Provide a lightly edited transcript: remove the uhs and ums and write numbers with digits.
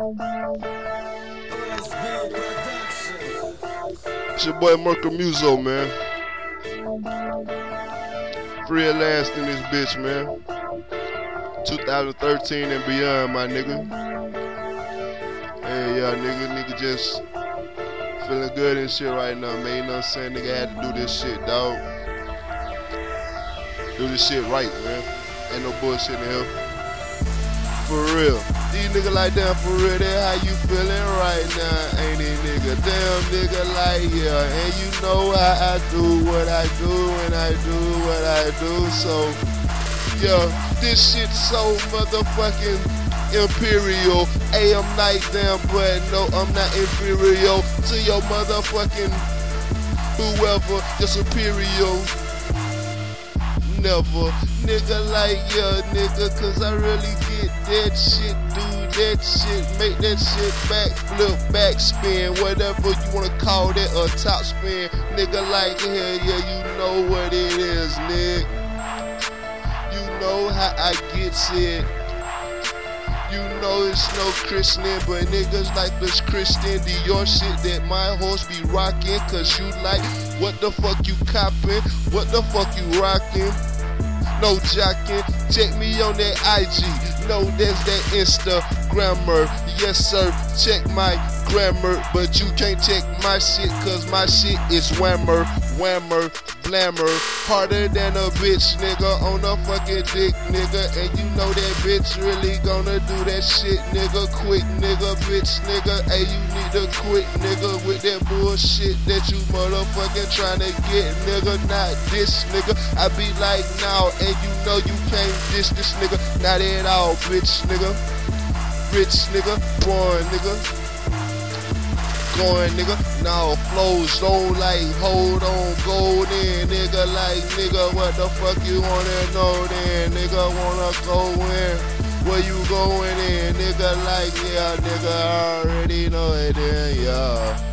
It's your boy Merker Muso, man. Free at last in this bitch, man. 2013 and beyond, my nigga. Hey, yeah, nigga just feeling good and shit right now, man. You know what I'm saying? Nigga had to do this shit, dog. Do this shit right, man. Ain't no bullshit in here. For real. These niggas like damn for real, that how you feeling right now, ain't it, nigga? Damn, nigga, like, yeah. And you know how I do what I do and I do what I do. So, yeah, this shit so motherfucking imperial. Hey, I'm nice, damn, but no, I'm not inferior to your motherfucking whoever, your superior. Never, nigga, like, yeah, nigga, cause I really get that shit, do that shit, make that shit backflip, backspin, whatever you wanna call that, a top spin, nigga, like, hell yeah, you know what it is, nigga. You know how I gets it. You know it's no Christian, but niggas like this Christian Dior shit that my horse be rocking, cause you like, what the fuck you copping, what the fuck you rocking. No jocking, check me on that IG, no that's that Instagrammer, yes sir, check my grammar, but you can't check my shit, cause my shit is whammer, blammer, harder than a bitch, nigga, on a fucking dick, nigga, and you know that bitch really gonna do that shit, nigga, quick, nigga, bitch, nigga, hey, you need to quit, nigga, with that bullshit that you motherfucking tryna get, nigga, not this, nigga, I be like, now, and you know you can't diss this nigga, not at all, bitch, nigga, rich, nigga, born, nigga, going, nigga, now flows on like, hold on, go then, nigga, like, nigga, what the fuck you wanna know then, nigga, wanna go in, where you going in, nigga, like, yeah, nigga, I already know it then, yeah.